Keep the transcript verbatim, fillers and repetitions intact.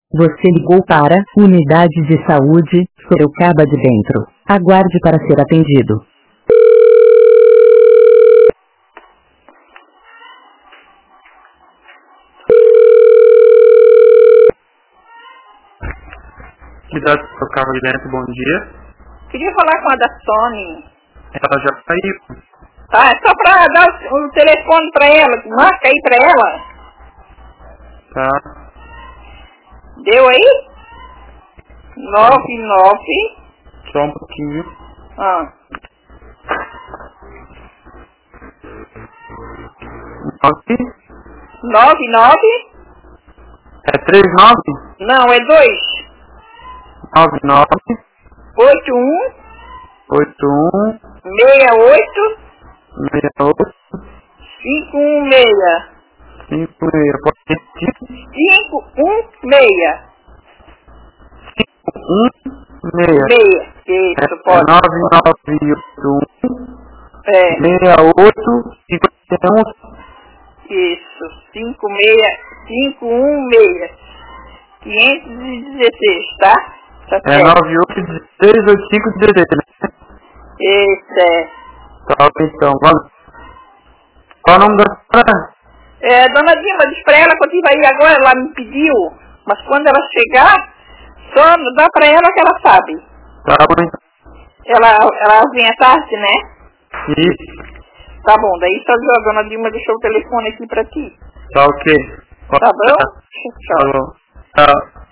Você ligou para Unidade de Saúde, Sorocaba de Dentro. Aguarde para ser atendido. Unidade de Sorocaba de Dentro, bom dia. Queria falar com a da Sony. Ela já saiu. Tá, é só pra dar o, o telefone pra ela, marca aí pra ela. Tá. Deu aí? Nove, nove. Só um pouquinho. Ah. Nove. Nove, nove. É três nove? Não, é dois. Nove nove. Oito, um. Oito um. Meia, oito. Meia oito. Cinco, um, meia. Cinco meia. Pode repetir? Cinco, um, meia. Um meia. Meia. Isso, É pode. nove nove oito um. É. Meia oito. Cinquenta e um. Isso. Cinco, meia. Cinco, um, meia. Quinhentos e dezesseis, tá? Tá É certo. nove oito dezesseis oitenta e cinco dezesseis, né? Isso, é. Tá, ok, então. Valeu. Qual o nome da senhora? É, dona Dilma, diz pra ela que eu tive aí agora, ela me pediu, mas quando ela chegar, só dá pra ela que ela sabe. Tá bom, então. Ela, ela vem à tarde, né? Isso. Tá bom, daí só a dona Dilma deixou o telefone aqui pra ti. Tá ok. Tá bom? Tchau. Falou. Tchau.